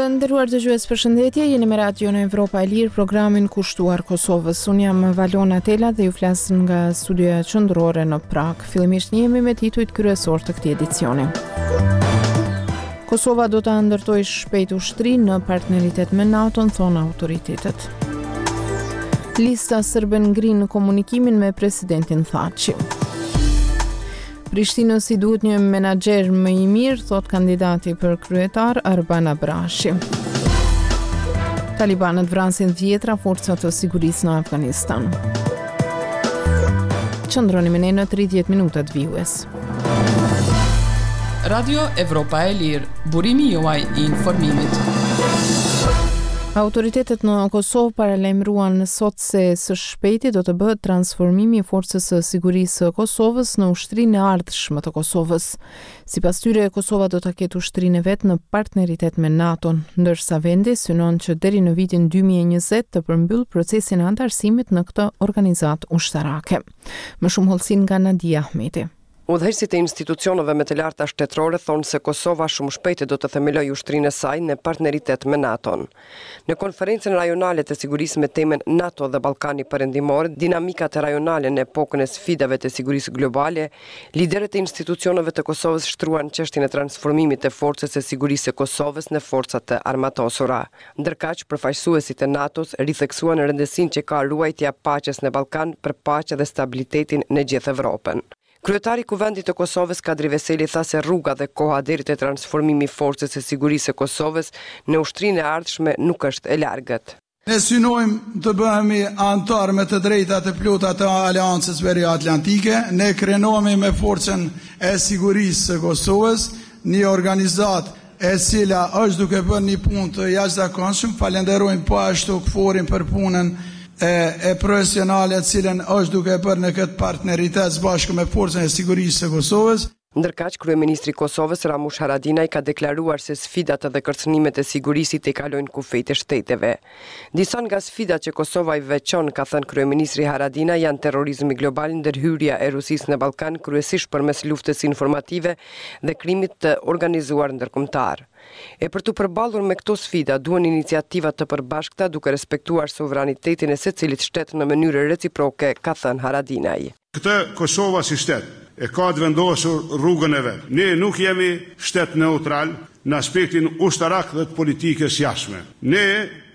Të nderuar dëgjues, përshëndetje, jeni me Radion Evropa e Lirë, programin kushtuar Kosovës. Unë jam Valona Tela dhe ju flas nga studioja qendrore në Prag. Fillimisht jemi me titujt kryesor të këtij edicioni. Kosova do ta ndërtojë shpejt ushtrinë në partneritet me NATO-n, thonë autoritetet. Lista serbe ngrin komunikimin me presidentin Thaçi. Prishtinës i duhet një menaxher më i mirë, thot kandidati për kryetar Arbana Brashi. Talibanët vrasin dhjetra forcat të sigurisë në Afganistan. Qëndroni me ne në 30 minutat vijues. Radio Evropa e Lirë, burimi juaj i informimit. Autoritetet në Kosovë paralajmëruan sot se së shpejti do të bëhet transformimi i forcës së sigurisë së Kosovës në ushtrinë e ardhshme të Kosovës. Sipas tyre, Kosova do të ketë ushtrinë e vet në partneritet me NATO-n, ndërsa vendi synon që deri në vitin 2020 të përmbyll procesin e antarësimit në këtë organizatë ushtarake. Më shumë hollësi nga Nadia Ahmeti. Udhëheqësit e institucioneve me të larta shtetërore thonë se Kosova shumë shpejt do të themelojë ushtrinë e saj në partneritet me NATO-n. Në konferencën rajonale të sigurisë me temën NATO dhe Ballkani Perëndimor, dinamikat rajonale në epokën e sfidave të sigurisë globale, liderët e institucioneve të Kosovës shtruan çështjen e transformimit të forcës së sigurisë së Kosovës në forca të armatosura. Ndërkaq, përfaqësuesit e NATO-s ritheksuan rëndësinë që ka ruajtja paqes në Ballkan për paqe dhe stabilitetin në gjithë Evropën. Kryetari i Kuvendit të Kosovës Kadri Veseli tha se rruga dhe koha deri te transformimi i forcës së sigurisë së Kosovës në ushtrinë e ardhshme nuk është e largët. Ne synojmë të bëhemi antar me të drejtat e plota të Aleancës Veriatlantike. Ne krenohemi me forcën e sigurisë së Kosovës, një organizatë e cila është duke bërë një punë të jashtëzakonshme. Falenderojmë po ashtu KFOR-in për punën e profesionale cilën është duke bërë në këtë partneritet bashkë me forcën e sigurisë së Kosovës. Ndërkaq, kryeministri i Kosovës Ramush Haradinaj ka deklaruar se sfidat dhe kërcënimet e sigurisë i kalojnë kufijtë e shteteve. Disa nga sfidat që Kosova i veçon, ka thënë kryeministri Haradinaj, janë terrorizmi global, ndërhyrja e Rusisë në Ballkan, kryesisht përmes luftës informative dhe krimit të organizuar ndërkombëtar. E për të përballur me këto sfida, duhen iniciativa të përbashkëta duke respektuar sovranitetin e secilit shtet në mënyrë reciproke, ka thënë Haradinaj. Këtë Kosova si shtet e ka të vendosur rrugën e vet. Ne nuk jemi shtet neutral në aspektin ushtarak dhe të politikës jashtme. Ne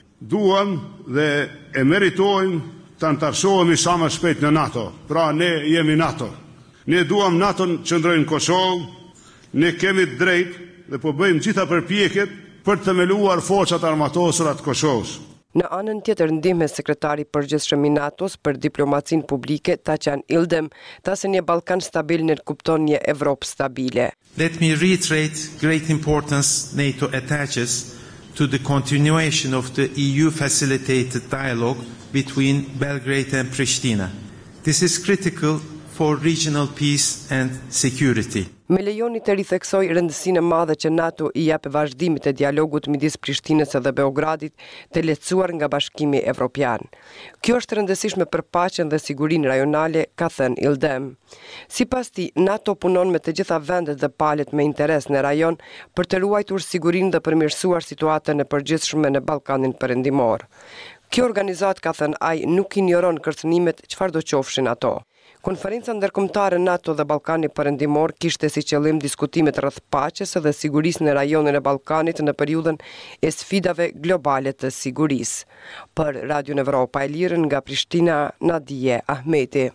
duam dhe e meritojmë të antarësohemi sa më shpejt në NATO. Pra ne jemi NATO. Ne duam NATO-n që ndrojnë Kosovë, ne kemi drejt dhe po bëjmë gjitha përpjekjet për të themeluar forcat armatosura të Kosovës. Në anën tjetër, ndihme sekretari përgjithshëm i NATO-s për diplomacinë publike Taçan Ildem tha se një Ballkan stabil nënkupton një Evropë stabile. Let me reiterate great importance NATO attaches to the continuation of the EU facilitated dialogue between Belgrade and Pristina. This is critical for regional peace and security. Me lejoni të ritheksoj rëndësinë e madhe që NATO i jep vazhdimit të dialogut midis Prishtinës dhe Beogradit, të lehtësuar nga Bashkimi Evropian. Kjo është rëndësishme për paqen dhe sigurinë rajonale, ka thënë Ildem. Sipas tij, NATO punon me të gjitha vendet dhe palët me interes në rajon për të ruajtur sigurinë dhe përmirësuar situatën e përgjithshme në Ballkanin Perëndimor. Kjo organizat, ka thënë ai, nuk injoron kërcënimet çfarëdo qofshin ato. Konferenca ndërkombëtare NATO dhe Ballkani Perëndimor kishte si qëllim diskutimet rreth paqes dhe sigurisë në rajonin e Ballkanit në periudhën e sfidave globale të sigurisë. Për Radio Evropa e Lirë nga Prishtina, Nadia Ahmeti.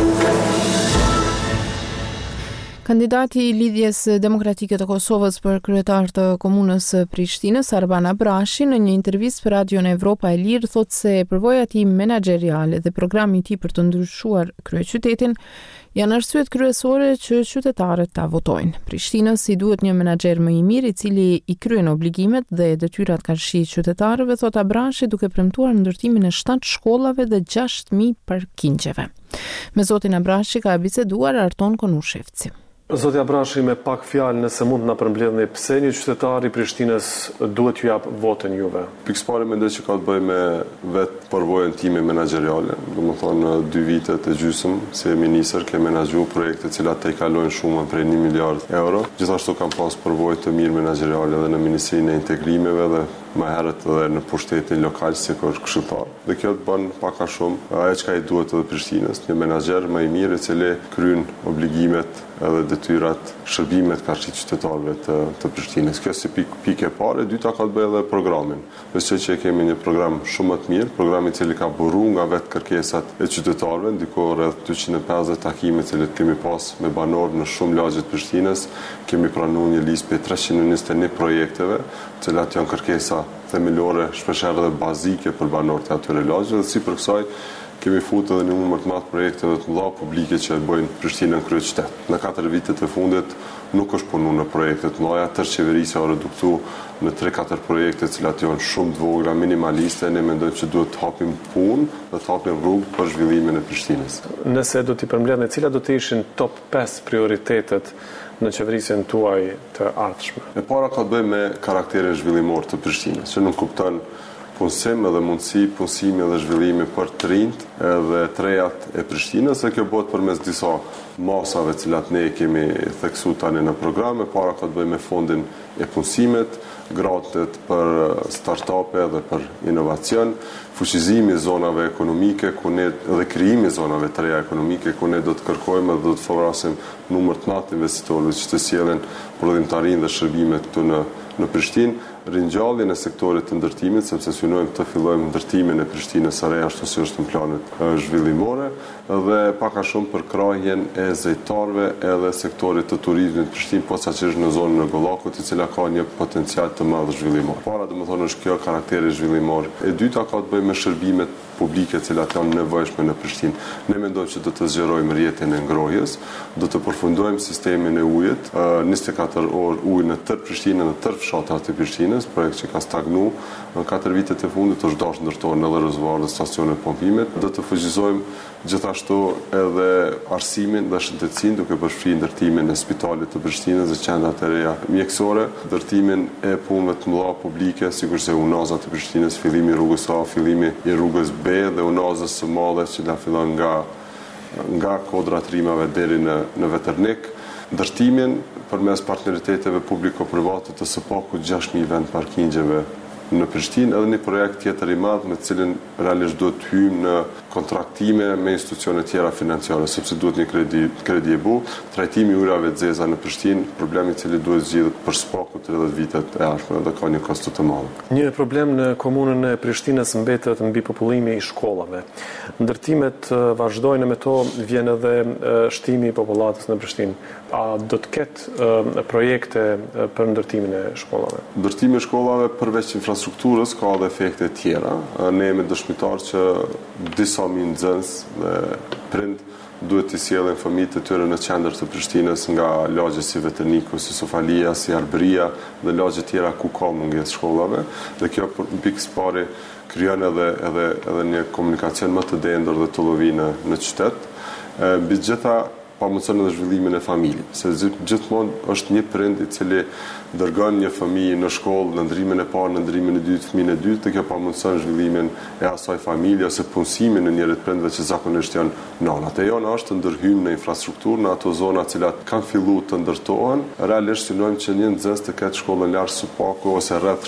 Kandidati i Lidhjes Demokratike të Kosovës për kryetar të komunës Prishtinës, Arbana Brashi, në një intervistë për Radion Evropa e Lirë, thotë se përvoja e tij menaxheriale dhe programi i tij për të ndryshuar kryeqytetin janë arsyet kryesore që qytetarët ta votojnë. Prishtinës i duhet një menaxher më i mirë i cili i kryen obligimet dhe detyrat karshi qytetarëve, thotë Brashi, duke premtuar ndërtimin e 7 shkollave dhe 6.000 parkingjeve. Me zotin Abrashi ka biseduar Arton Konushevci. Zotja Brashi, me pak fjalë nëse mund të na përmbledhni pse një qytetar i Prishtinës duhet t'ju jap votën juve? Pikës pare mendoj që ka të bëjë me vetë përvojën time menaxheriale. Domethënë 2 vite të gjysmë si ministër ke menaxhuar projekte të cilat të i kalojnë shumën prej 1 miliard euro. Gjithashtu kam pas përvojë të mirë menaxheriale edhe në Ministrinë e Integrimeve dhe më herët edhe në pushtetin lokal si këshilltar. Dhe kjo të bën pak a shumë ajo çka i duhet edhe Prishtinës, një menaxher më i mirë i cili kryen obligimet edhe detyrat, shërbimet karshi qytetarëve të Prishtinës. Kjo si pikë e parë, e dyta ka të bëjë edhe programin. Besoj që kemi një program shumë më të mirë, program i cili ka burru nga vetë kërkesat e qytetarëve, ndikohë rreth 250 takime që kemi pas me banorë në shumë lagje të Prishtinës, kemi pranuar një listë për 321 projekteve, të cilat janë kërkesa themelore, shpeshherë dhe bazike për banorët e atyre lagjeve, dhe sipër kësaj kemi futur edhe një numër të madh projekteve të mëdha publike që e bëjnë Prishtinën kryeqytet. Në 4 vitet e fundit nuk është punu në projekte të mëdha, tërqeverisja u reduktu në 3-4 projekte të cilat janë shumë të vogla, minimaliste, ne mendojmë që duhet të hapim punë dhe të hapim rrugë për zhvillimin e Prishtinës. Nëse do t'i përmbledhni, cilat do të ishin top 5 prioritetet në qeverisjen tuaj të ardhshme? E para ka të bëjë me karakterin zhvillimor të Prishtinës, që nuk kupton punësim edhe mundësi punësimi dhe zhvillimi për të rinjt edhe trejat e Prishtinës, dhe kjo bëhet përmes disa masave cilat ne kemi theksu tani në program. E para ka të bëjë me fondin e punësimit, gratet për start-upe dhe për inovacion, fuqizimi zonave ekonomike dhe krijimi zonave të reja ekonomike, ku ne do të kërkojmë dhe do të favораsim numër të madh të investitorëve që të sjellin prodhimtarinë dhe shërbimet këtu në Prishtinë, ringjalljen e sektorit të ndërtimit, sepse synojmë të fillojmë ndërtimin e Prishtinës së re ashtu si është në planet zhvillimore, dhe pak a shumë për krahjen e zejtarëve edhe sektorit të turizmit në Prishtinë, posaçërisht në zonën e Gollakut, e cila ka një potencial të madh zhvillimor. Para domethënë është kjo karakteri zhvillimor. E dyta ka të bëjë me shërbimet publike të cilat janë nevojshme në Prishtinë. Ne mendojmë që do të zgjerojmë rrjetin e ngrohjes, do të përfundojmë sistemin e ujit, 24 orë ujë në tërë Prishtinën, në tërë fshatat e Prishtinës, projekt që ka stagnuar në 4 vitet e fundit, është dashur ndërtohen edhe rezervuar dhe stacionet pompimit. Do të fuqizojmë gjithashtu edhe arsimin dhe shëndetësinë, duke përfshirë ndërtimin e spitalit të Prishtinës dhe qendrat e reja mjekësore, ndërtimin e punëve të mëdha publike, sikurse unazat e Prishtinës, fillimi i rrugës A, fillimi i rrugës B dhe unazës së madhe që la fillon nga kodra të Rimave deri në Veternik, ndërtimin përmes partneriteteve publiko-private të së paku 6.000 vend parkingjeve në Prishtinë, edhe një projekt tjetër i madh me cilin realisht duhet të hyjmë në kontraktime me institucione tjera financiare, sepse duhet një kredi EBU, trajtimi i ujrave të zeza në Prishtinë, problemi i cili duhet zgjidhet për spaku 30 vitet e ardhshme dhe ka një kosto të madh. Një problem në komunën e Prishtinës mbetet mbi popullimi i shkollave. Ndërtimet vazhdojnë, me to vjen edhe shtimi i popullatës në Prishtinë. A do të ketë projekte për ndërtimin e shkollave? Ndërtimi i shkollave përveç infrastrukturës ka edhe efekte tjera. Ne jemi dëshmitar që disa mijë nxënës dhe prind duhet të sjellin fëmijët e tyre në qendër të Prishtinës nga lagje si Veterniku, si Sofalia, si Arbëria dhe lagje tjera ku ka mungesë shkollave, dhe kjo në pikë pari krijon edhe një komunikacion më të dendur dhe të llovi në qytet. Mbi gjitha pamundson edhe zhvillimin e familjës, se gjithmonë është një prind i cili dërgon një fëmijë në shkollë, në ndrimin e parë, në ndrimin e dytë, fëmijën e dytë, dhe kjo pamundson zhvillimin e asaj familje ose punësimin e njërit prindve që zakonisht janë nanat. E jona është të ndërhyjmë në infrastrukturë në ato zona të cilat kanë filluar të ndërtohen. Realisht synojmë që një nxënës të ketë shkollën larg Supaku ose rreth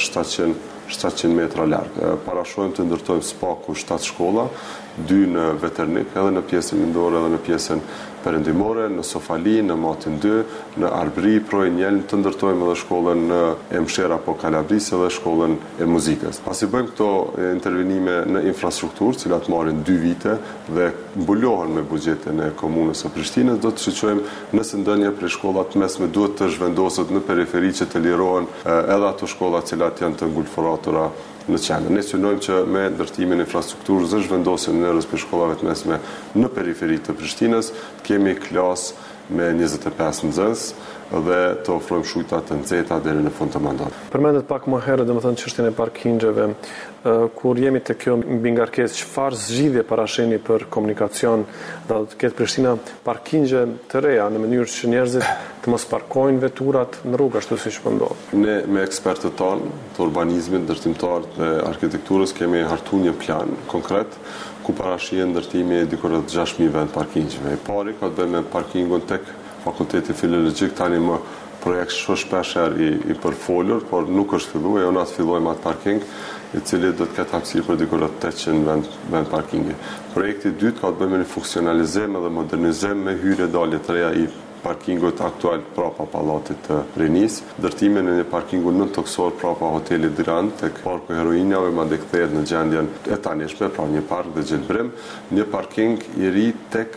700 metra larg. Parashojmë të ndërtojmë Supaku 7 shkolla, 2 në Veternik, edhe në pjesën lindore edhe në pjesën perëndimore, në Sofali, në Matin 2, në Arbëri, Projnjel, të ndërtojmë edhe shkollën në Emsher apo Kalabris edhe shkollën e muzikës. Pasi bëjmë këto intervenime në infrastrukturë, cilat marrin 2 vite dhe mbulohen me buxhetin e komunës së Prishtinës, do të shoqërojmë nëse ndonjë prej shkollat mesme duhet të zhvendoset në periferi që të lirohen edhe ato shkolla cilat janë të ngulfuratura në qendër. Ne synojmë që me ndërtimin e infrastrukturës dhe zhvendosjen e njerëzve për shkollave të mesme në periferi të Prishtinës, kemi klasë me 25 nxënës, dhe të ofrojmë shujta të nxehta deri në fund të mandatit. Përmendet pak më herët, domethënë çështjen e parkingjeve, kur jemi te kjo mbi ngarkesë, çfarë zgjidhje parasheni për komunikacion, do të ketë Prishtina parkingje të reja në mënyrë që njerëzit të mos parkojnë veturat në rrugë ashtu siç po ndodh. Ne me ekspertët tonë të urbanizmit, ndërtimtarët dhe arkitekturës kemi hartuar një plan konkret ku parashihen ndërtimi diku rreth 6.000 vend parkingjeve. I pari ka të bëjë me parkingun tek Fakulteti Filologjik, tani më projekt shumë shpesher i përfolur, por nuk është filluar, jo na të fillojmë atë parking, i cili do të ketë hapësirë për diku rreth 800 vend parkingi. Projekti i dytë ka të bëjë me një funksionalizim dhe modernizim me hyrje dalje të reja i parkingut aktual prapa pallatit të Rinis, ndërtimin e një parkingu nëntoksor prapa hotelit Grand tek parku Heroinjave, madje kthehet në gjendjen e tanishme, pra një park dhe gjelbrim, një parking i ri tek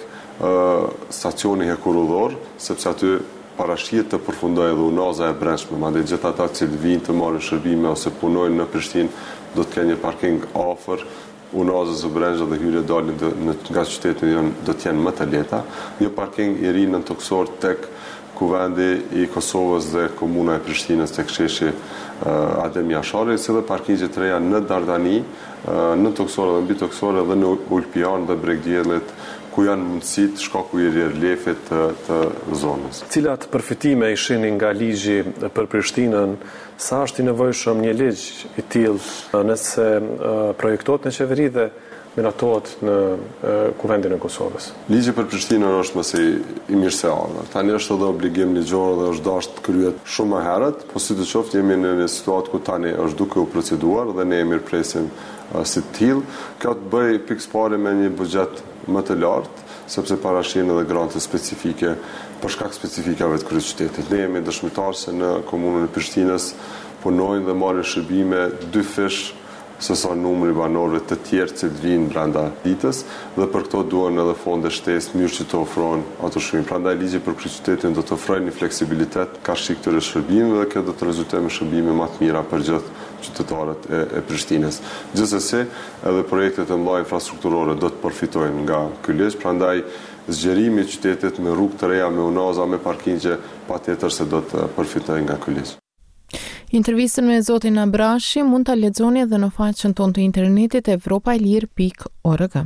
stacioni hekurudhor, sepse aty parashihet të përfundojë edhe unaza e brendshme, madje gjithë ata që vinë të marrin shërbime ose punojnë në Prishtinë do të kenë një parking afër unazës së brendshme dhe hyrje dalje nga qyteti do të jenë më të lehta. Një parking i ri nëntoksor tek kuvendi i Kosovës dhe komuna e Prishtinës tek sheshi Adem Jashari, si dhe parkingje të reja në Dardani, nëntoksore dhe mbitoksore dhe në Ulpian dhe Bregdjellit, ku janë mundësit shkaku i reliefit të zonës. Cilat përfitime ishini nga ligji për Prishtinën, sa është i nevojshëm një ligj i tillë nëse projektohet në qeveri dhe miratohet në kuvendin e Kosovës? Ligji për Prishtinën është mëse i mirë se ardhur. Tani është edhe obligim ligjor dhe është dashur të kryhet shumë më herët, po sidoqoftë jemi në një situatë ku tani është duke u proceduar dhe ne e mirëpresim si të tillë. Ka të bëjë pikë pari me një buxhet më të lartë, sepse parashin edhe grante specifike për shkak specifikave të kryeqytetit. Ne jemi dëshmitar se në komunën e Prishtinës punojnë dhe marrin shërbime 2 fish se sa numri banorëve të tjerë që vinë brenda ditës dhe për këto duhen edhe fonde shtesë mirë që të ofrojnë ato shërbime. Prandaj ligji për kryeqytetin do të ofrojë një fleksibilitet kashik këtyre shërbimeve dhe kjo do të rezultojë me shërbime më të mira për gjithë qytetarët e Prishtinës. Gjithsesi, edhe projektet e mëdha infrastrukturore do të përfitojnë nga ky ligj, prandaj zgjerimi i qytetit me rrugë të reja, me unaza, me parkingje, patjetër se do të përfitojë nga ky ligj. Intervistën me zotin Abrashi mund ta lexoni edhe në faqen tonë të internetit evropailir.org.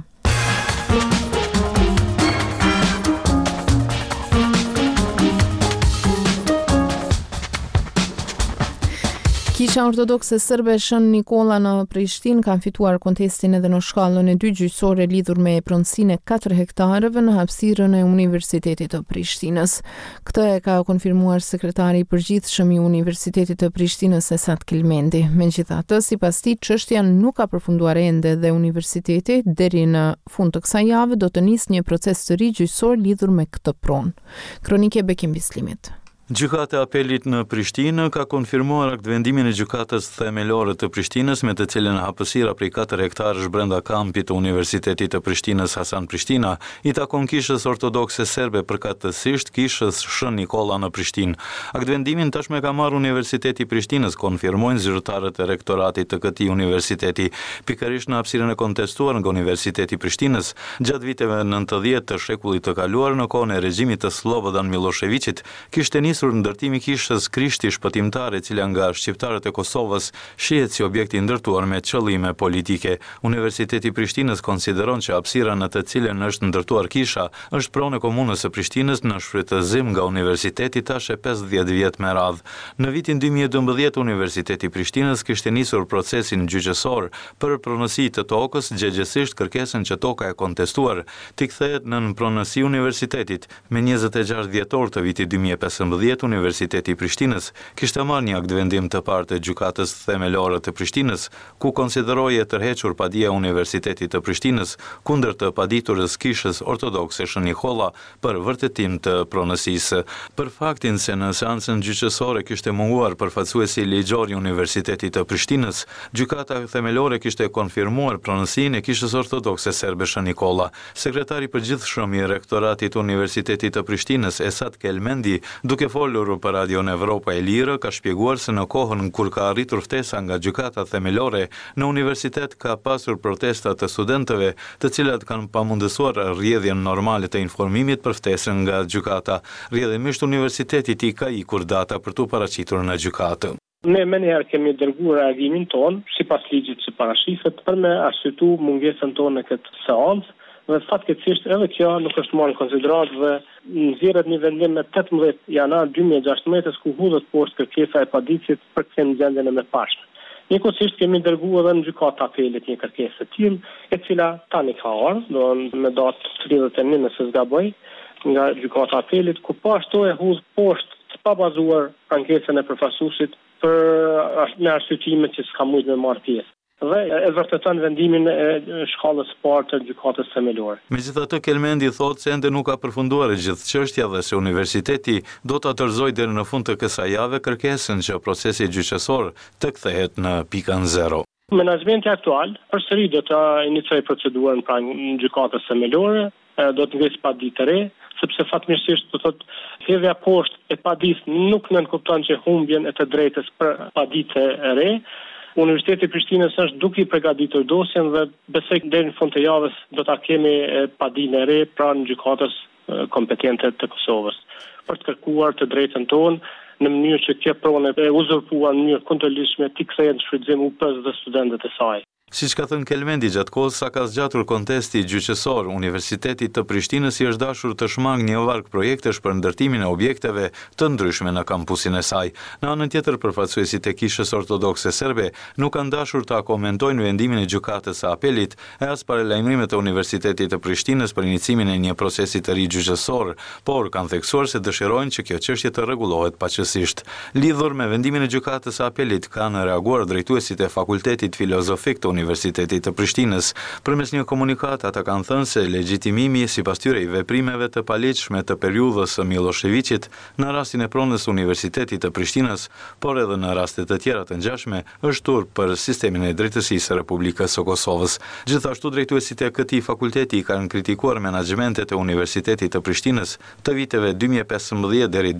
Kisha ortodokse serbe Shën Nikola në Prishtinë kanë fituar kontestin edhe në shkallën e 2 gjyqësore lidhur me pronësinë e 4 hektarëve në hapësirën e Universitetit të Prishtinës. Këtë e ka konfirmuar sekretari i përgjithshëm i Universitetit të Prishtinës Esat Kilmendi. Megjithatë, sipas tij, çështja nuk ka përfunduar ende dhe universiteti deri në fund të kësaj jave do të nisë një proces të ri gjyqësor lidhur me këtë pronë. Kronike Bekim Bislimit. Gjykata e Apelit në Prishtinë ka konfirmuar aktvendimin e gjykatës themelore të Prishtinës me të cilën hapësira prej 4 hektarësh brenda kampit të Universitetit të Prishtinës Hasan Prishtina i takon kishës ortodokse serbe, përkatësisht kishës Shën Nikola në Prishtinë. Aktvendimin tashmë ka marrë Universiteti i Prishtinës, konfirmojnë zyrtarët e rektoratit të këtij universiteti. Pikërisht në hapësirën e kontestuar nga Universiteti i Prishtinës gjatë viteve 90 të shekullit të kaluar në kohën e regjimit të Slobodan Miloševićit, kishte ndërtimi kishës Krishti shpëtimtare, e cila nga shqiptarët e Kosovës shihet si objekt i ndërtuar me qëllime politike. Universiteti i Prishtinës konsideron që hapësira në të cilën është ndërtuar kisha është pronë e komunës së Prishtinës në shfrytëzim nga universiteti tash e 50 vjet me radhë. Në vitin 2012 Universiteti i Prishtinës kishte nisur procesin gjyqësor për pronësi të tokës, gjegjesisht kërkesën që toka e kontestuar t'i kthehet nën pronësi universitetit. Me 26 dhjetor të vitit 2015 Universiteti i Prishtinës kishte marrë një aktvendim të parë të gjykatës themelore të Prishtinës, ku konsideroi e tërhequr padia e Universitetit të Prishtinës kundër të paditurës kishës ortodokse Shën Nikola për vërtetim të pronësisë. Për faktin se në seancën gjyqësore kishte munguar përfaqësuesi ligjor i Universitetit të Prishtinës, gjykata themelore kishte konfirmuar pronësinë e kishës ortodokse serbe Shën Nikola. Sekretari i përgjithshëm i rektoratit të Universitetit të Prishtinës Esat Kilmendi, duke folur për Radion Evropa e Lirë, ka shpjeguar se në kohën kur ka arritur ftesa nga gjykata themelore, në universitet ka pasur protesta të studentëve, të cilat kanë pamundësuar rrjedhjen normale të informimit për ftesën nga gjykata. Rrjedhimisht universiteti i ka ikur data për tu paraqitur në gjykatë. Ne më njëherë kemi dërguar reagimin ton, sipas ligjit që parashihet, për me arsyetu mungesën tonë në këtë seancë. Dhe fatkeqësisht edhe kjo nuk është marrë në konsiderat dhe nxjerret një vendim me 18 janar 2016 ku hudhet poshtë kërkesa e paditësit për kthim gjendjen e mëparshme. Njëkohësisht kemi dërguar edhe në gjykatë apelit një kërkesë të tillë, e cila tani ka ardhur, me datë 31 nëse s'gaboj, nga gjykata apelit, ku po ashtu e hudh poshtë të pabazuar ankesën e përfaqësuesit për me arsyetimet që s'ka mujtë me marrë pjesë. Dhe e vërteton vendimin e shkallës së parë të gjykatës themelore. Megjithatë, Kelmendi thotë se ende nuk ka përfunduar gjithë çështja dhe se universiteti do ta dorëzojë deri në fund të kësaj jave kërkesën që procesi gjyqësor të kthehet në pikën 0. Menaxhmenti aktual përsëri do të iniciojë procedurën pranë gjykatës themelore, do të ngrisë paditë të re, sepse fatmirësisht do thotë hedhja poshtë e padisë nuk nënkupton që humbjen e të drejtës për paditë e re. Universiteti i Prishtinës është duke i përgatitur dosjen dhe besoj deri në fund të javës do ta kemi padinë e re pranë gjykatës kompetente të Kosovës për të kërkuar të drejtën tonë në mënyrë që kjo pronë e uzurpuar në mënyrë kundërligjshme të kthehet në shfrytëzim UP-s dhe studentët e saj. Siç ka thënë Kelmendi, gjatë kohës sa ka zgjatur kontesti gjyqësor, Universiteti të Prishtinës i është dashur të shmang një varg projektesh për ndërtimin e objekteve të ndryshme në kampusin e saj. Në anën tjetër, përfaqësuesit e Kishës Ortodokse Serbe nuk kanë dashur ta komentojnë vendimin e gjykatës së apelit e as paralajmërimet e Universitetit të Prishtinës për iniciimin e një procesi të ri gjyqësor, por kanë theksuar se dëshirojnë që kjo çështje të rregullohet paqësisht. Lidhur me vendimin e gjykatës së apelit, kanë reaguar drejtuesit e Fakultetit Filozofik të Universitetit të Prishtinës. Përmes një komunikat ata kanë thënë se legjitimimi sipas tyre i veprimeve të palegjshme të periudhës së Miloševićit në rastin e pronës Universitetit të Prishtinës, por edhe në raste të tjera të ngjashme, është turp për sistemin e drejtësisë së Republikës së Kosovës. Gjithashtu drejtuesit e këtij fakulteti kanë kritikuar menaxhmentet e Universitetit të Prishtinës të viteve 2015 deri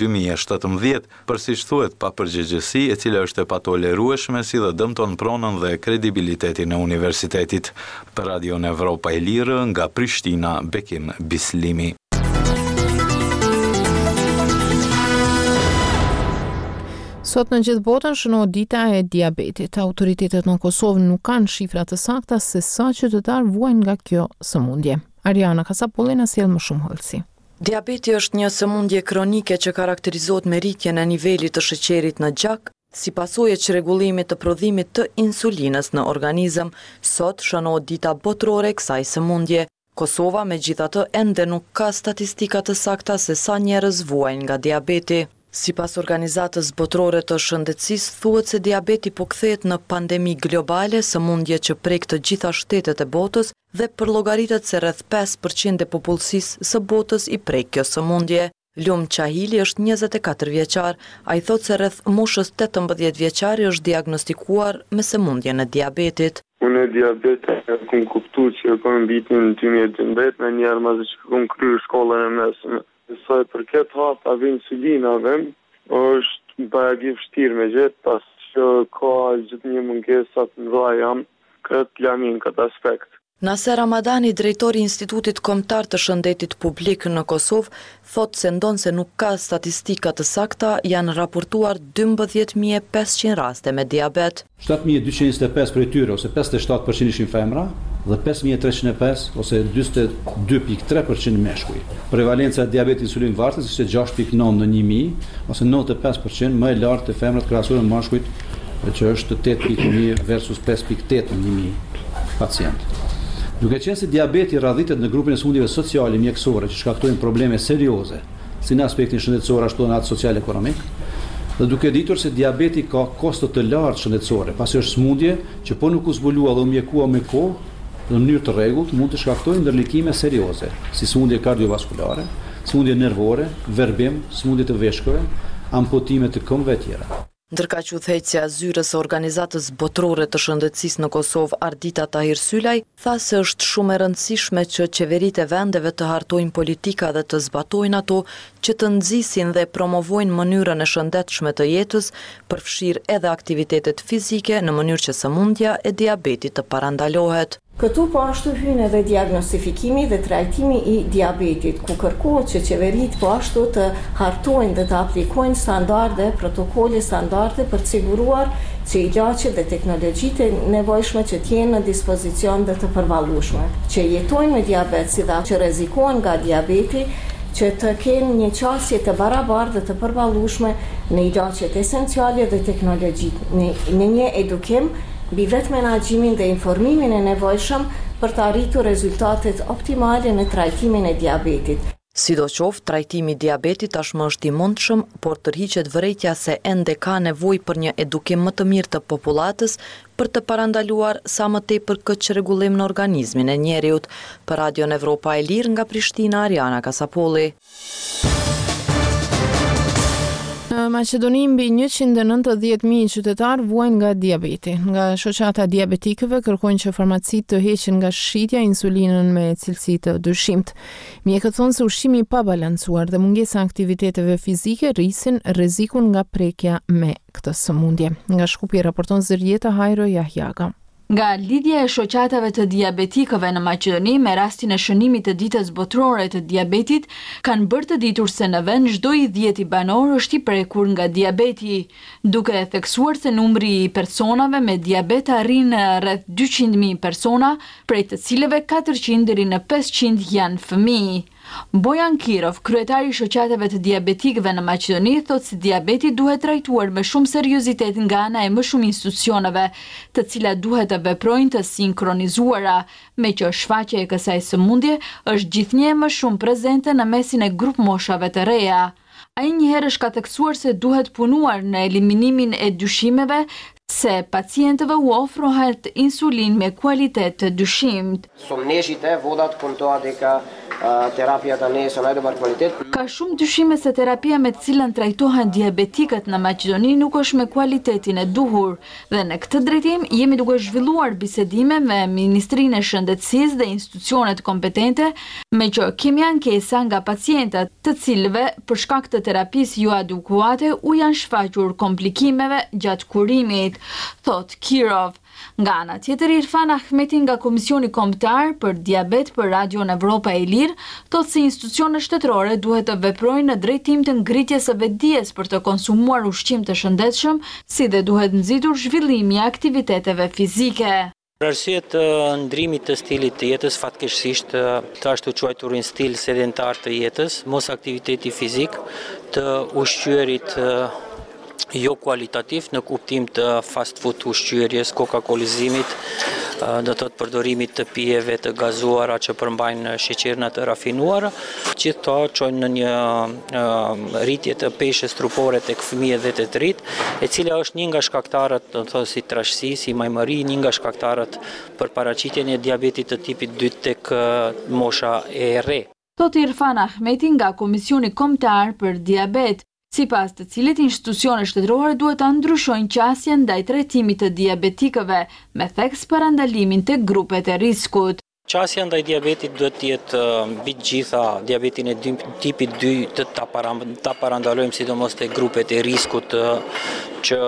2017 për siç thuhet papërgjegjësi e cila është e patolerueshme si dhe dëmton pronën dhe kredibilitetin në universitetit. Për Radion Evropa e Lirë nga Prishtina, Bekim Bislimi. Sot në gjithë botën shënohet dita e diabetit. Autoritetet në Kosovë nuk kanë shifra të sakta se sa qytetar vuajnë nga kjo sëmundje. Ariana Kasapolli na sjell më shumë hollësi. Diabeti është një sëmundje kronike që karakterizohet me rritjen e nivelit të sheqerit në gjak, si pasojë që rregullimit të prodhimit të insulinës në organizëm. Sot shënohet dita botërore e kësaj sëmundje. Kosova megjithatë ende nuk ka statistika të sakta se sa njerëz vuajnë nga diabeti. Sipas Organizatës Botërore të Shëndetësisë, thuhet se diabeti po kthehet në pandemi globale, sëmundje që prek të gjitha shtetet e botës dhe përllogaritet se rreth 5% e popullsisë së botës i prek kjo sëmundje. Lum Qahili është 24 vjeçar, ai thotë se rreth moshës 18 vjeçari është diagnostikuar me sëmundjen e diabetit. Unë diabetin e kom kuptuar që kom vitin 2012 në një armazë që kom kryer shkollën e mesme. Sa i përket hapave insulinave, është bajagi vështirë me gjetë, pas që ka gjithë një mungesat në dhajam, këtë lamin, këtë aspekt. Naser Ramadani, drejtori i Institutit Kombëtar të Shëndetit Publik në Kosovë, thotë se ndonse nuk ka statistika të sakta, janë raportuar 12.500 raste me diabet. 7.225 për tyre, ose 57% ishin femra, dhe 5.305, ose 22.3% meshkuj. Prevalenca e diabetit insulin vartës ishte 6.9 në 1.000, ose 95% më e lartë të femrat krahasuar me mashkujt, që është 8.1 versus 5.8 në 1.000 pacient. Duke qenë se diabeti radhitet në grupin e sëmundjeve sociale mjekësore që shkaktojnë probleme serioze, si në aspektin shëndetësor ashtu edhe në atë social-ekonomik, dhe duke ditur se diabeti ka kosto të lartë shëndetësore, pasi është sëmundje që po nuk u zbulua dhe u mjekua me kohë dhe në mënyrë të rregullt, mund të shkaktojnë ndërlikime serioze, si sëmundje kardiovaskulare, sëmundje nervore, verbim, sëmundje të veshkëve, amputime të këmbëve e tjera. Ndërka që udhëheqësja e zyrës së Organizatës Botërore të Shëndetësisë në Kosovë, Ardita Tahir Sylaj, tha se është shumë e rëndësishme që qeveritë e vendeve të hartojnë politika dhe të zbatojnë ato që të nxisin dhe promovojnë mënyrën e shëndetshme të jetës, përfshirë edhe aktivitetet fizike në mënyrë që sëmundja e diabetit të parandalohet. Këtu po ashtu hyn edhe diagnostifikimi dhe trajtimi i diabetit, ku kërkohet që qeveritë po ashtu të hartojnë dhe të aplikojnë standarde, protokolle standarde për të siguruar që ilaçet dhe teknologjitë e nevojshme që t'jenë në dispozicion dhe të përballueshme, që jetojnë me diabet si dhe që rrezikohen nga diabeti, që të kenë një qasje të barabartë dhe të përballueshme në ilaçet esenciale dhe teknologjitë, në një edukim mbi vetë menaxhimin dhe informimin e nevojshëm për të arritur rezultatet optimale në trajtimin e diabetit. Sidoqoftë, trajtimi i diabetit tashmë është i mundshëm, por tërhiqet vërejtja se ende ka nevojë për një edukim më të mirë të popullatës për të parandaluar sa më tepër këtë çrregullim në organizmin e njeriut. Për Radion Evropa e Lirë nga Prishtina, Ariana Kasapolli. Në Maqedoni mbi 190.000 qytetarë vuajnë nga diabeti. Nga shoqata e diabetikëve kërkojnë që farmacitë të heqin nga shitja insulinën me cilësi të dyshimt. Mjekët thonë se ushqimi i pabalancuar dhe mungesa e aktiviteteve fizike rrisin rrezikun nga prekja me këtë sëmundje. Nga Shkupi raporton Zërjeta Hajro Jahjaga. Nga lidhja e shoqatave të diabetikëve në Maqedoni me rastin e shënimit të ditës botërore të diabetit, kanë bërë të ditur se në vend çdo i 10 banor është i prekur nga diabeti, duke theksuar se numri i personave me diabet arrin rreth 200.000 persona, prej të cilëve 400 deri në 500 janë fëmijë. Bojan Kirov, kryetari i shoqatave të diabetikëve në Maqedoni, thotë se diabeti duhet trajtuar me shumë seriozitet nga ana e më shumë institucioneve, të cilat duhet të veprojnë të sinkronizuara, me që shfaqja e kësaj sëmundje është gjithnjë më shumë prezente në mesin e grup moshave të reja. Ai njëherë është ka theksuar se duhet punuar në eliminimin e dyshimeve, se pacientëve u ofrohet insulin me kualitet të dyshimt. Ka shumë dyshime se terapia me të cilën trajtohen diabetikët në Maqedoni nuk është me kualitetin e duhur, dhe në këtë drejtim jemi duke zhvilluar bisedime me Ministrinë e Shëndetësisë dhe institucionet kompetente, me që kemi ankesa nga pacientët, të cilëve për shkak të terapisë jo adekuate u janë shfaqur komplikimeve gjatë kurimit, thot Kirov. Nga ana tjetër, Irfan Ahmeti nga Komisioni Kombëtar për Diabet për Radion Evropa e Lirë thotë se institucionet shtetërore duhet të veprojnë në drejtim të ngritjes së vetdijes për të konsumuar ushqim të shëndetshëm, si dhe duhet nxitur zhvillimi i aktiviteteve fizike. Për arsye të ndrimit të stilit të jetës, fatkeqësisht të ashtu quajturin stil sedentar të jetës, mos aktiviteti fizik, të ushqyerit jo kualitativ në kuptim të fast food ushqyerjes, coca-colizimit, do të përdorimit të pijeve të gazuara që përmbajnë sheqerna të rafinuara, gjithto çojnë në një rritje të peshës trupore tek fëmijët dhe të rrit, e cila është një nga shkaktarët, do të thotë si trashësi, si majmëri, një nga shkaktarët për paraqitjen e diabetit të tipit 2 tek mosha e re. Thot Irfan Ahmeti nga Komisioni Kombëtar për Diabet, sipas të cilit institucionet shtetërore duhet ta ndryshojnë qasjen ndaj trajtimit të diabetikëve, me theks parandalimin të grupet e riskut. Qasja ndaj diabetit duhet të jetë mbi të gjitha diabetin e tipit 2 të ta parandalojmë sidomos te grupet e riskut që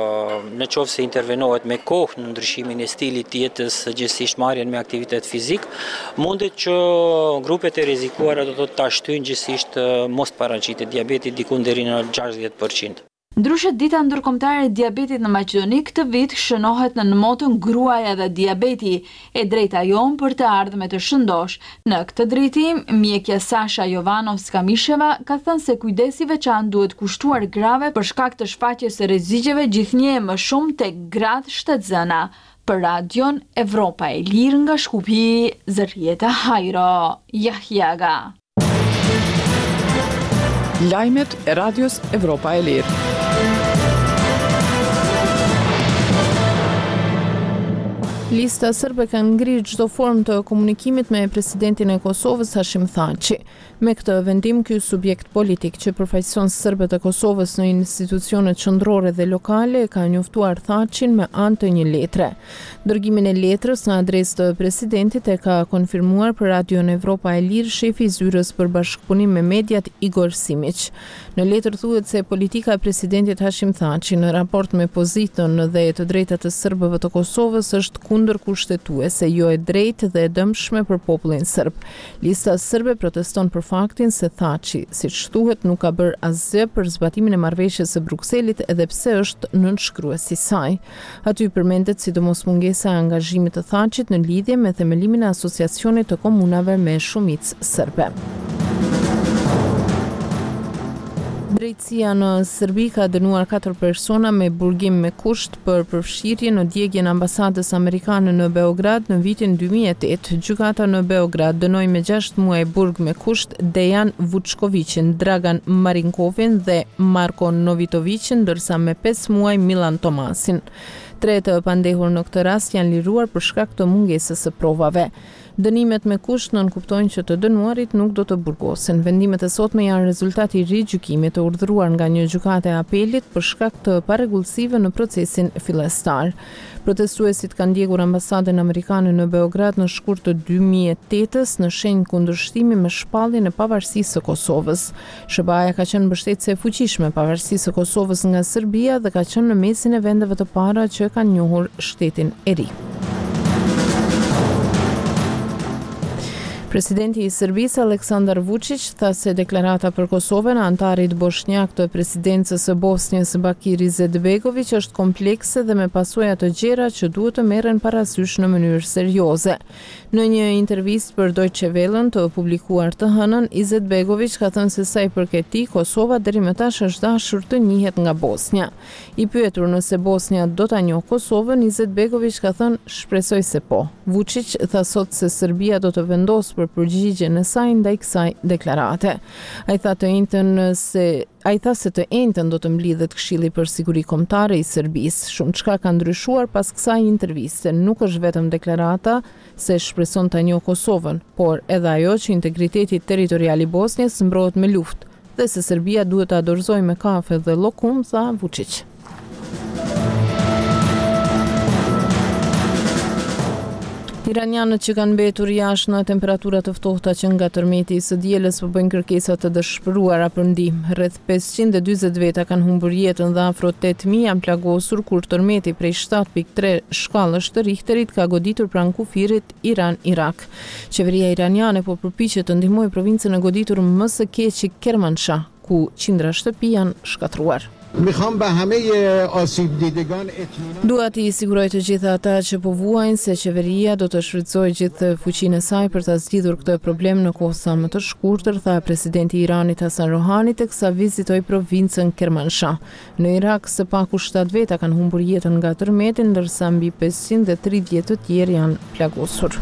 në qoftë se intervenohet me kohë në ndryshimin e stilit të jetës, gjithsesi marrjen me aktivitet fizik, mundet që grupet e rrezikuara do të ta shtyjnë gjithsesi mos paraqitet diabeti diku deri në 60%. Ndryshe, dita ndërkombëtare e diabetit në Maqedoni këtë vit shënohet në motën Gruaja dhe diabeti, e drejta jon për të ardhme të shëndosh. Në këtë drejtim, mjekja Sasha Jovanovska-Misheva ka thënë se kujdesi veçantë duhet kushtuar grave për shkak të shfaqjes së rreziqeve gjithnjë më shumë tek gratë shtatzëna. Për Radion Evropa e Lirë nga Shkupi, Zërjeta Hajro Jahjaga. Lajmet e Radios Evropa e Lirë. Lista sërbe ka ngrirë çdo formë të komunikimit me presidentin e Kosovës Hashim Thaçi. Me këtë vendim, ky subjekt politik që përfaqëson serbët e Kosovës në institucionet qendrore dhe lokale ka njoftuar Thaçin me anë të një letre. Dërgimin e letrës në adresë të presidentit e ka konfirmuar për Radion Evropa e Lirë shefi i zyrës për bashkëpunim me mediat Igor Simić. Në letër thuhet se politika e presidentit Hashim Thaçi në raport me pozitën dhe të drejtat të serbëve të Kosovës është kundër kushtetuese, jo e drejtë dhe e dëmshme për popullin serb. Lista serbe proteston për faktin se Thaçi, siç thuhet, nuk ka bërë asgjë për zbatimin e marrëveshjes së Brukselit edhe pse është nënshkrues i saj. Aty përmendet sidomos mungesa e angazhimit të Thaçit në lidhje me themelimin e asociacionit të komunave me shumicë serbe. Drejtësia në Serbi ka dënuar 4 persona me burgim me kusht për përfshirje në djegjen e ambasadës amerikane në Beograd në vitin 2008. Gjykata në Beograd dënoi me 6 muaj burg me kusht Dejan Vučkovićin, Dragan Marinkovin dhe Marko Novitovicin, ndërsa me 5 muaj Milan Tomasin. 3 të pandehur në këtë rast janë liruar për shkak të mungesës së provave. Dënimet me kusht nënkuptojnë që të dënuarit nuk do të burgosen. Vendimet e sotme janë rezultati i rigjykimit të urdhëruar nga një gjykate e apelit për shkak të parregullësive në procesin fillestar. Protestuesit kanë ndjekur ambasadën amerikane në Beograd në shkurt të 2008-s në shenjë kundërshtimi me shpalljen e pavarësisë së Kosovës. SBA-ja ka qenë mbështetëse e fuqishme e pavarësisë së Kosovës nga Serbia dhe ka qenë në mesin e vendeve të para që kanë njohur shtetin e ri. Presidenti i Serbisë Aleksandar Vučić tha se deklarata për Kosovën e antarit bosnjak të presidencës së Bosnjës Bakir Izetbegović është komplekse dhe me pasoja të gjera që duhet të merren parasysh në mënyrë serioze. Në një intervistë për Deutsche Welle të publikuar të hënën, Izetbegović ka thënë se sa i përket tij, Kosova deri më tash është dashur të njihet nga Bosnja. I pyetur nëse Bosnja do ta njohë Kosovën, Izetbegović ka thënë shpresoj se po. Vučić tha sot se Serbia do të vendosë për përgjigjen e saj ndaj kësaj deklarate. Ai tha se të njëjtën do të mblidhet Këshilli për Siguri Kombëtare i Serbisë. Shumë çka ka ndryshuar pas kësaj interviste. Nuk është vetëm deklarata se shpreson ta njohë Kosovën, por edhe ajo që integriteti territorial i Bosnjës mbrohet me luftë dhe se Serbia duhet ta dorëzojë me kafe dhe llokum, tha Vučić. Iranianët që kanë mbetur jashtë në temperatura të ftohta që nga tërmeti i së dielës po bëjnë kërkesa të dëshpëruara për ndihmë. Rreth 540 veta kanë humbur jetën dhe afro 8000 janë plagosur kur tërmeti prej 7.3 shkallësh të Richterit ka goditur pranë kufirit Iran-Irak. Qeveria iraniane po përpiqet të ndihmojë provincën e goditur më së keqi Kermanshah, ku qindra shtëpi janë shkatruar. Dua t'i siguroj të gjitha ata që po vuajnë se qeveria do të shfrytëzojë gjithë fuqinë e saj për ta zgjidhur këtë problem në kohë sa më të shkurtër, tha presidenti i Iranit Hasan Rohani teksa vizitoi provincën Kermanshah. Në Irak së paku 7 veta kanë humbur jetën nga tërmeti, ndërsa mbi 530 të tjerë janë plagosur.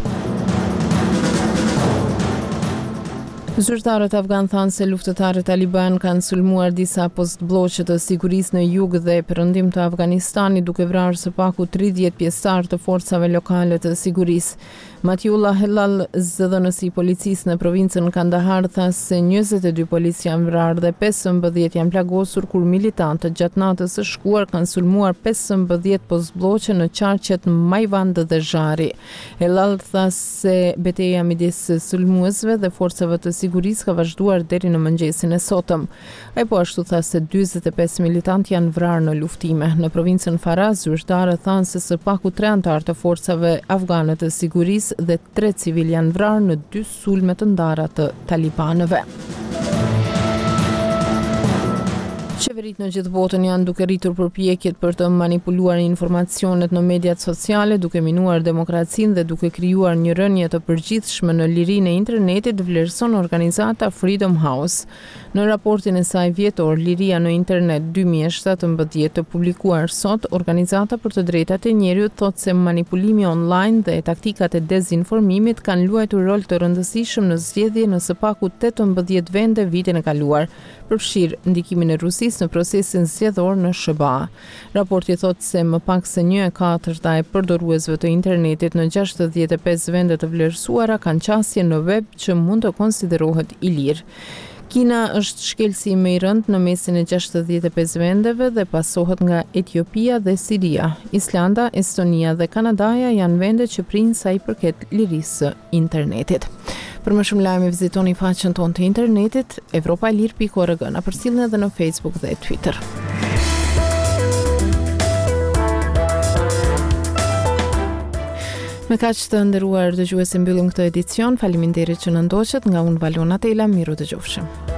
Zyrtarët afgan thanë se luftëtarët taliban kanë sulmuar disa postbllokë të sigurisë në jug dhe perëndim të Afganistanit duke vrarë së paku 30 pjesëtar të forcave lokale të sigurisë. Matiullah Helal, zëdhënësi i policisë në provincën Kandahar, tha se 22 polic janë vrarë dhe 15 janë plagosur kur militantët gjatë natës së shkuar kanë sulmuar 15 postbllokë në qarqet Majvand dhe Zhari. Helal tha se betejë midis sulmuesve dhe forcave të sigurisë ka vazhduar deri në mëngjesin e sotëm. Ai po ashtu tha se 45 militantë janë vrarë në luftime. Në provincën Faraz, zyrtarët thanë se së paku 3 antar të forcave afgane të sigurisë dhe 3 civil janë vrarë në 2 sulme të ndara të talibanëve. Qeverit në gjithë botën janë duke rritur përpjekjet për të manipuluar informacionet në mediat sociale, duke minuar demokracinë dhe duke krijuar një rënje të përgjithshme në lirinë e internetit, vlerëson organizata Freedom House. Në raportin e saj vjetor Liria në internet 2017 të publikuar sot, organizata për të drejtat e njerëzit thotë se manipulimi online dhe taktikat e dezinformimit kanë luajtur rol të rëndësishëm në zgjedhje në së paku 18 vende vitin e kaluar, përfshirë ndikimin e Rusisë drejtësisë në procesin zgjedhor në SBA. Raporti thotë se më pak se 1/4 e përdoruesve të internetit në 65 vende të vlerësuara kanë qasje në web që mund të konsiderohet i lirë. Kina është shkelësi më i rënd në mesin e 65 vendeve dhe pasohet nga Etiopia dhe Siria. Islanda, Estonia dhe Kanadaja janë vende që prinë sa i përket lirisë së internetit. Për më shumë lajme vizitoni faqen tonë të internetit evropaelir.org, na përcjellni edhe në Facebook dhe Twitter. Me kaq të nderuar dëgjuesi mbyllim këtë edicion. Faleminderit që na ndoqët. Nga unë Valona Tela, miru dëgjofshëm.